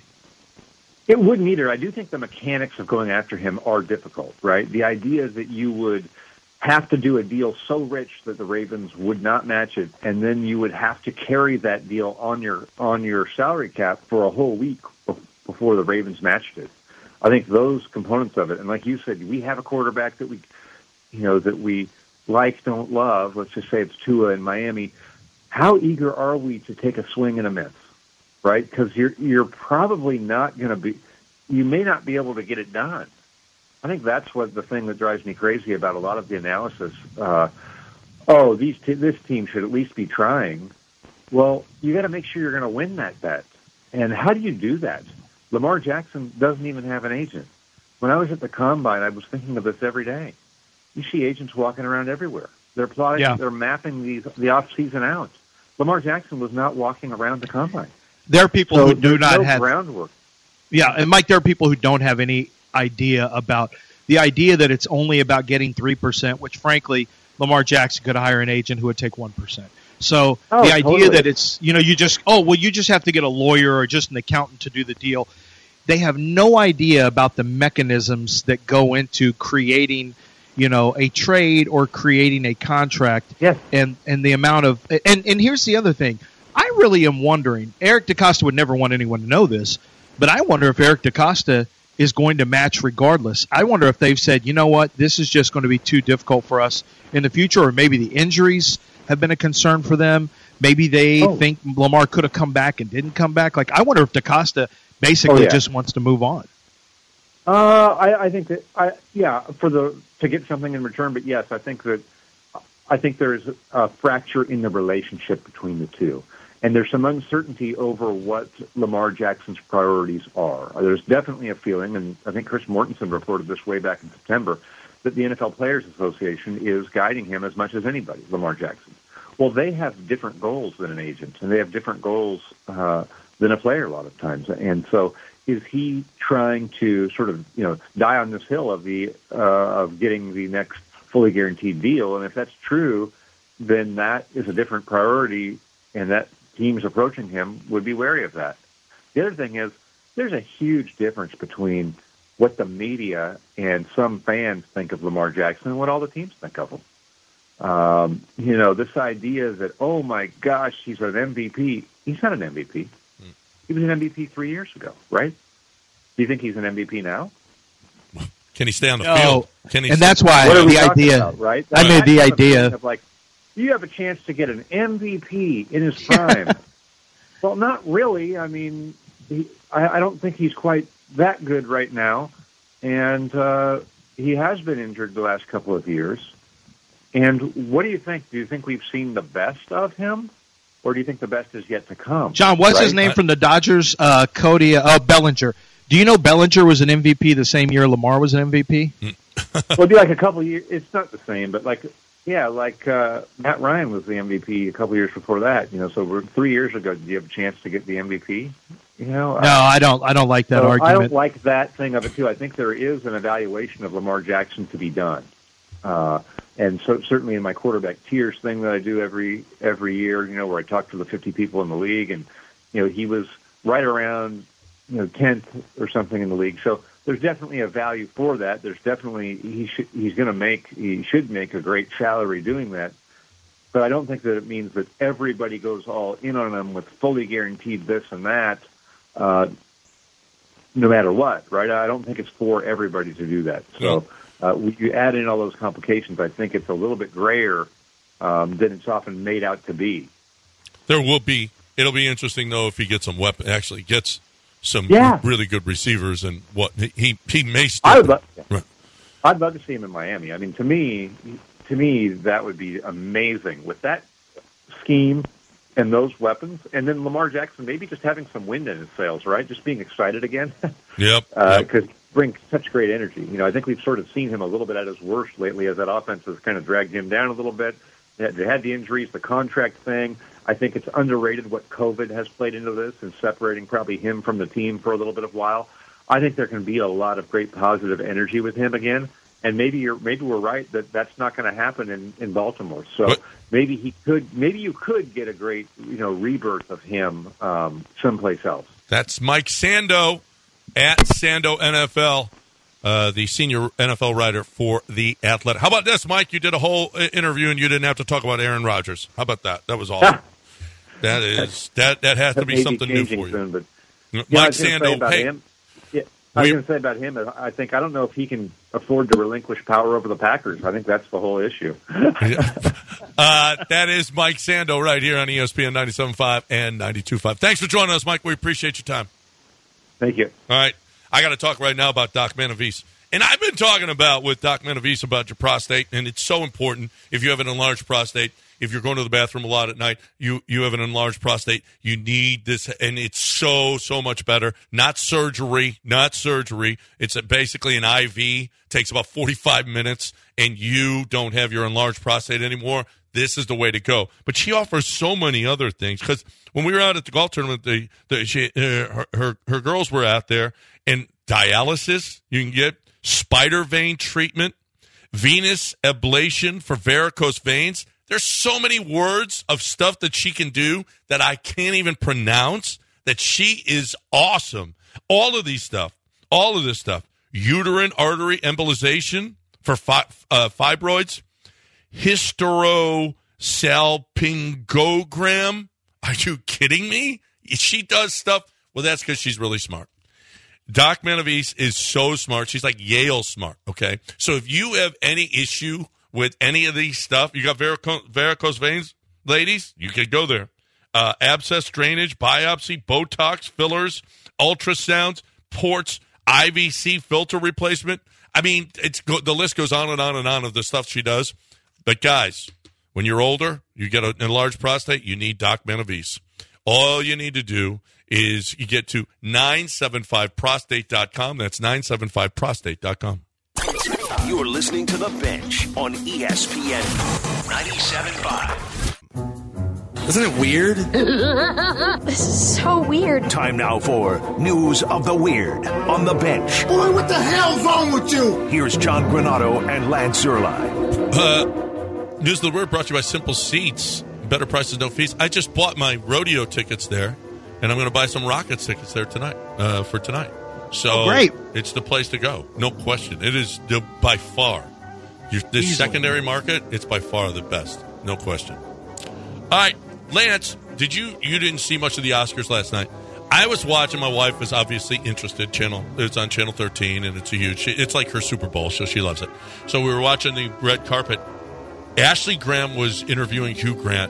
It wouldn't either. I do think the mechanics of going after him are difficult, right? The idea is that you would have to do a deal so rich that the Ravens would not match it, and then you would have to carry that deal on your on your salary cap for a whole week before the Ravens matched it. I think those components of it, and like you said, we have a quarterback that we, you know, that we like, don't love. Let's just say it's Tua in Miami. How eager are we to take a swing and a miss, right? Because you're you're probably not going to be, you may not be able to get it done. I think that's what the thing that drives me crazy about a lot of the analysis. Uh, oh, these t- this team should at least be trying. Well, you got to make sure you're going to win that bet. And how do you do that? Lamar Jackson doesn't even have an agent. When I was at the Combine, I was thinking of this every day. You see agents walking around everywhere. They're plotting, yeah. They're mapping these, the off-season out. Lamar Jackson was not walking around the Combine. There are people so who do not no have groundwork. Yeah, and Mike, there are people who don't have any idea about the idea that it's only about getting three percent, which, frankly, Lamar Jackson could hire an agent who would take one percent. So oh, the idea totally. that it's, you know, you just, oh, well, you just have to get a lawyer or just an accountant to do the deal. They have no idea about the mechanisms that go into creating, you know, a trade or creating a contract. Yes. And, and the amount of – and and here's the other thing. I really am wondering – Eric DeCosta would never want anyone to know this, but I wonder if Eric DeCosta is going to match regardless. I wonder if they've said, you know what, this is just going to be too difficult for us in the future, or maybe the injuries have been a concern for them. Maybe they oh. think Lamar could have come back and didn't come back. Like, I wonder if DeCosta basically oh, yeah. just wants to move on. Uh, I, I think that, I, yeah, for the to get something in return. But yes, I think that I think there's a fracture in the relationship between the two, and there's some uncertainty over what Lamar Jackson's priorities are. There's definitely a feeling, and I think Chris Mortensen reported this way back in September, that the N F L Players Association is guiding him as much as anybody, Lamar Jackson. Well, they have different goals than an agent, and they have different goals uh, than a player a lot of times. And so is he trying to sort of, you know, die on this hill of the uh, of getting the next fully guaranteed deal? And if that's true, then that is a different priority, and that teams approaching him would be wary of that. The other thing is there's a huge difference between what the media and some fans think of Lamar Jackson and what all the teams think of him. Um, you know, this idea that, oh, my gosh, he's an M V P. He's not an M V P. Mm. He was an M V P three years ago, right? Do you think he's an M V P now? Can he stay on the no. field? Can he and that's why what the idea, about, right? I made the idea. Of like, you have a chance to get an M V P in his prime. Well, not really. I mean, he, I, I don't think he's quite that good right now, and uh, he has been injured the last couple of years. And what do you think? Do you think we've seen the best of him, or do you think the best is yet to come? John, what's right? his name from the Dodgers? Uh, Cody uh, Bellinger. Do you know Bellinger was an M V P the same year Lamar was an M V P? Well, it'd be like a couple of years. It's not the same, but like, yeah, like uh, Matt Ryan was the M V P a couple of years before that. You know, so we're, three years ago, did you have a chance to get the M V P? You know, no, I don't. I don't like that so argument. I don't like that thing of it too. I think there is an evaluation of Lamar Jackson to be done, uh, and so certainly in my quarterback tiers thing that I do every every year, you know, where I talk to the fifty people in the league, and you know, he was right around you know tenth or something in the league. So there's definitely a value for that. There's definitely he should he's going to make he should make a great salary doing that. But I don't think that it means that everybody goes all in on him with fully guaranteed this and that. Uh, no matter what, right? I don't think it's for everybody to do that. So uh, when you add in all those complications, I think it's a little bit grayer um, than it's often made out to be. There will be. It'll be interesting, though, if he gets some weapon, actually gets some yeah. really good receivers and what he he may still. I would love, right. I'd love to see him in Miami. I mean, to me, to me, that would be amazing with that scheme and those weapons, and then Lamar Jackson maybe just having some wind in his sails, right? Just being excited again. Yep. Because yep. brings such great energy. You know, I think we've sort of seen him a little bit at his worst lately as that offense has kind of dragged him down a little bit. They had the injuries, the contract thing. I think it's underrated what COVID has played into this and separating probably him from the team for a little bit of while. I think there can be a lot of great positive energy with him again. And maybe you're maybe we're right that that's not going to happen in, in Baltimore. So what? maybe he could maybe you could get a great you know rebirth of him um, someplace else. That's Mike Sando at Sando N F L, uh, the senior N F L writer for The Athletic. How about this, Mike? You did a whole interview and you didn't have to talk about Aaron Rodgers. How about that? That was awesome. that is that that has to be something new for you. Soon, but, Mike yeah, Sando, hey. Him, yeah, I was going to say about him, I think I don't know if he can afford to relinquish power over the Packers. I think that's the whole issue. uh, that is Mike Sando right here on E S P N ninety-seven point five and ninety-two point five. Thanks for joining us, Mike. We appreciate your time. Thank you. All right. I got to talk right now about Doc Manavis. And I've been talking about with Doc Manavis about your prostate, and it's so important if you have an enlarged prostate. If you're going to the bathroom a lot at night, you, you have an enlarged prostate, you need this, and it's so, so much better. Not surgery, not surgery. It's a, basically an I V, takes about forty-five minutes, and you don't have your enlarged prostate anymore. This is the way to go. But she offers so many other things, because when we were out at the golf tournament, the, the, she, uh, her, her, her girls were out there, and dialysis, you can get spider vein treatment, venous ablation for varicose veins. There's so many words of stuff that she can do that I can't even pronounce, that she is awesome. All of these stuff, all of this stuff, uterine artery embolization for fi- uh, fibroids, hysterosalpingogram. Are you kidding me? She does stuff. Well, that's because she's really smart. Doc Manavis is so smart. She's like Yale smart, okay? So if you have any issue with any of these stuff, you got varico- varicose veins, ladies, you can go there. Uh, abscess drainage, biopsy, Botox, fillers, ultrasounds, ports, I V C filter replacement. I mean, it's go- the list goes on and on and on of the stuff she does. But guys, when you're older, you get an enlarged prostate, you need Doc Manavis. All you need to do is you get to nine seven five prostate dot com. That's nine seven five prostate dot com. You're listening to The Bench on E S P N ninety-seven point five. Isn't it weird? This is so weird. Time now for News of the Weird on The Bench. Boy, what the hell's wrong with you? Here's John Granato and Lance Zierlein. Uh, News of the Weird brought to you by Simple Seats. Better prices, no fees. I just bought my rodeo tickets there, and I'm going to buy some Rockets tickets there tonight, uh, for tonight. So oh, great. It's the place to go. No question. It is the, by far. Your, this Easily. secondary market, it's by far the best. No question. All right, Lance, did you you didn't see much of the Oscars last night? I was watching. My wife was obviously interested. Channel It's on Channel thirteen, and it's a huge, it's like her Super Bowl, so she loves it. So we were watching the red carpet. Ashley Graham was interviewing Hugh Grant.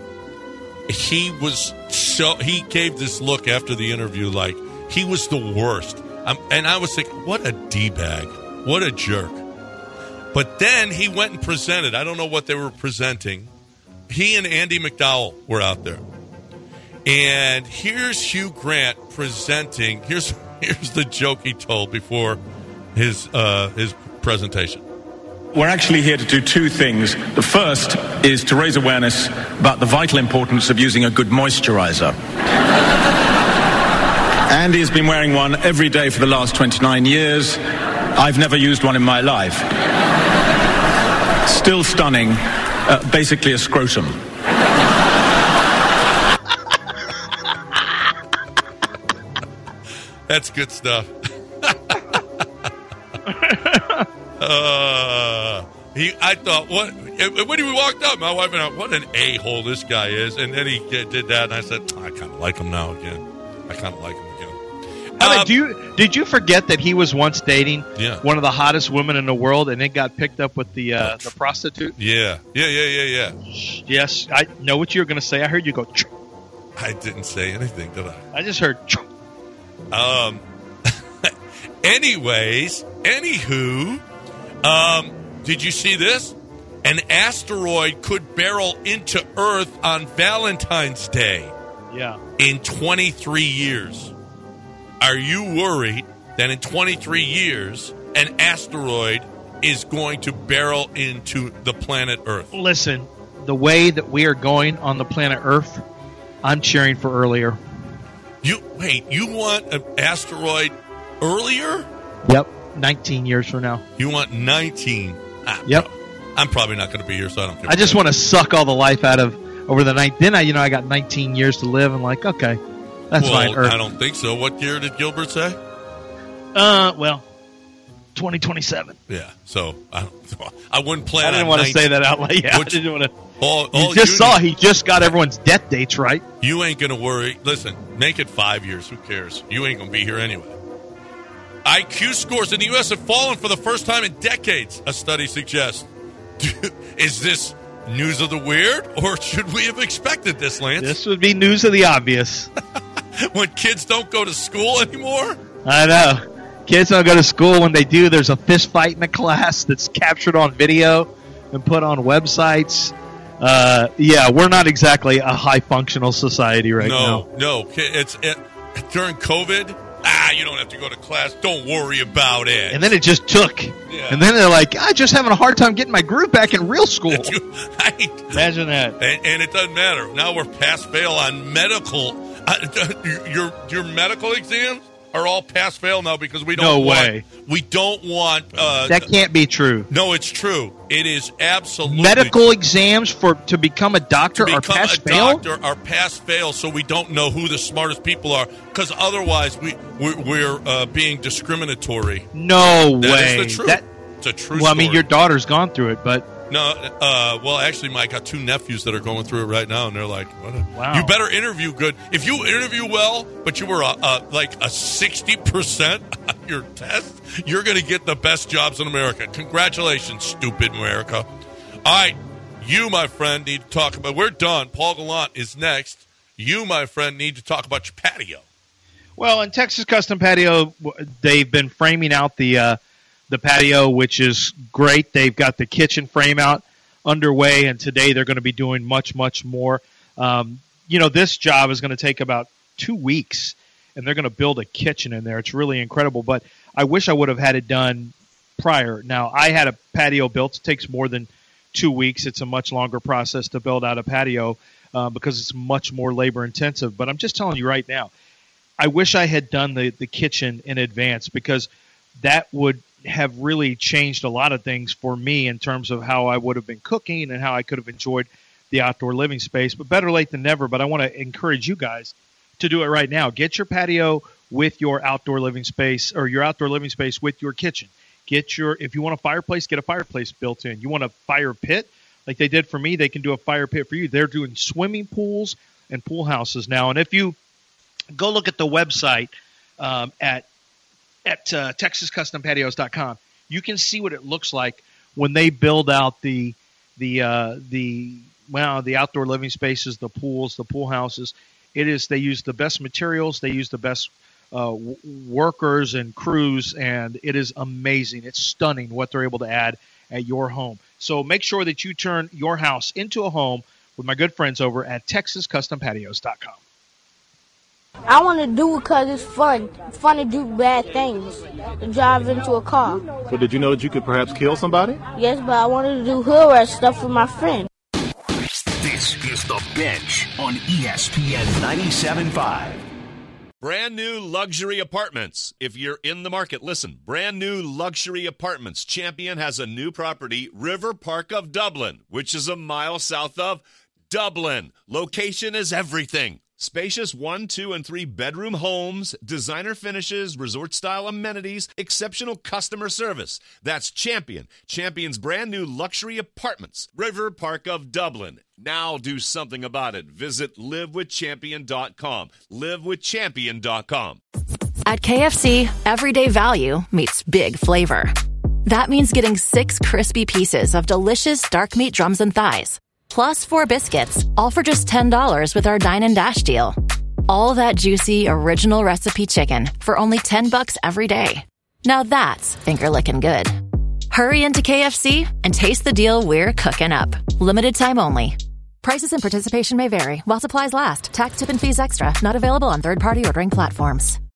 He was so, he gave this look after the interview like he was the worst. I'm, and I was thinking, what a D-bag. What a jerk. But then he went and presented. I don't know what they were presenting. He and Andy McDowell were out there. And here's Hugh Grant presenting. Here's here's the joke he told before his uh, his presentation. We're actually here to do two things. The first is to raise awareness about the vital importance of using a good moisturizer. Andy has been wearing one every day for the last twenty-nine years. I've never used one in my life. Still stunning. Uh, basically a scrotum. That's good stuff. uh, he, I thought, what? When he walked up, my wife and I, what an a-hole this guy is. And then he did that, and I said, I kind of like him now again. I kind of like him again. Alan, Um, do you did you forget that he was once dating Yeah. one of the hottest women in the world, and then got picked up with the uh, the prostitute? Yeah, yeah, yeah, yeah, yeah. Yes, I know what you were going to say. I heard you go. "Ch-" I didn't say anything, did I? I just heard. "Ch-" Um. Anyways, anywho, um, did you see this? An asteroid could barrel into Earth on Valentine's Day Yeah. in twenty-three years. Are you worried that in twenty-three years an asteroid is going to barrel into the planet Earth? Listen, the way that we are going on the planet Earth, I'm cheering for earlier. You wait. You want an asteroid earlier? Yep, nineteen years from now. You want nineteen? Ah, Yep. I'm probably not going to be here, so I don't care. I just want to suck all the life out of over the night. Then I, you know, I got nineteen years to live, and like, okay, that's well, fine. Earth. I don't think so. What year did Gilbert say? Uh, well, twenty twenty-seven. Yeah. So I, don't, I wouldn't plan. I didn't on want to nineteen say that out loud. Yeah, Which- I didn't want to. All, You all just you saw need- he just got everyone's death dates right. You ain't going to worry. Listen, make it five years. Who cares? You ain't going to be here anyway. I Q scores in the U S have fallen for the first time in decades, a study suggests. Is this news of the weird, or should we have expected this, Lance? This would be news of the obvious. When kids don't go to school anymore? I know. Kids don't go to school. When they do, there's a fist fight in the class that's captured on video and put on websites. Uh, yeah, we're not exactly a high-functional society right no, now. no. It's it, during COVID. Ah, you don't have to go to class. Don't worry about it. And then it just took. Yeah. And then they're like, I'm just having a hard time getting my groove back in real school. I- Imagine that. And, and it doesn't matter. Now we're pass-fail on medical. Uh, your your medical exams are all pass-fail now because we don't No want, way. We don't want... Uh, That can't be true. No, it's true. It is absolutely... Medical exams for to become a doctor to are become pass a fail? doctor are pass-fail, so we don't know who the smartest people are, because otherwise we, we're, we're uh, being discriminatory. No That way. is the truth. That- It's a true well, I story. mean, your daughter's gone through it, but No, uh, well, actually, I got two nephews that are going through it right now, and they're like, "What? A, Wow. You better interview good. If you interview well, but you were a, a, like a sixty percent on your test, you're going to get the best jobs in America. Congratulations, stupid America! All right, you, my friend, need to talk about. We're done. Paul Gallant is next. You, my friend, need to talk about your patio. Well, in Texas Custom Patio, w- they've been framing out the uh, the patio, which is great. They've got the kitchen frame out underway, and today they're going to be doing much, much more. Um, you know, this job is going to take about two weeks, and they're going to build a kitchen in there. It's really incredible, but I wish I would have had it done prior. Now, I had a patio built. It takes more than two weeks. It's a much longer process to build out a patio uh, because it's much more labor intensive. But I'm just telling you right now, I wish I had done the, the kitchen in advance, because that would have really changed a lot of things for me in terms of how I would have been cooking and how I could have enjoyed the outdoor living space. But better late than never. But I want to encourage you guys to do it right now. Get your patio with your outdoor living space, or your outdoor living space with your kitchen. Get your, if you want a fireplace, get a fireplace built in. You want a fire pit, like they did for me, they can do a fire pit for you. They're doing swimming pools and pool houses now. And if you go look at the website um, at at uh, texas custom patios dot com, you can see what it looks like when they build out the the uh, the well the outdoor living spaces, the pools, the pool houses. It is, they use the best materials, they use the best uh, w- workers and crews, and it is amazing. It's stunning what they're able to add at your home. So make sure that you turn your house into a home with my good friends over at Texas Custom Patios dot com. I want to do it because it's fun. It's fun to do bad things, to drive into a car. But did you know that you could perhaps kill somebody? Yes, but I wanted to do hood rat stuff with my friend. This is The Bench on E S P N ninety-seven point five. Brand new luxury apartments. If you're in the market, listen. Brand new luxury apartments. Champion has a new property, River Park of Dublin, which is a mile south of Dublin. Location is everything. Spacious one, two, and three bedroom homes, designer finishes, resort-style amenities, exceptional customer service. That's Champion. Champion's brand new luxury apartments, River Park of Dublin. Now do something about it. Visit live with champion dot com. live with champion dot com. At K F C, everyday value meets big flavor. That means getting six crispy pieces of delicious dark meat drums and thighs, plus four biscuits, all for just ten dollars with our Dine and Dash deal. All that juicy, original recipe chicken for only ten bucks every day. Now that's finger-licking good. Hurry into K F C and taste the deal we're cooking up. Limited time only. Prices and participation may vary while supplies last. Tax, tip, and fees extra. Not available on third-party ordering platforms.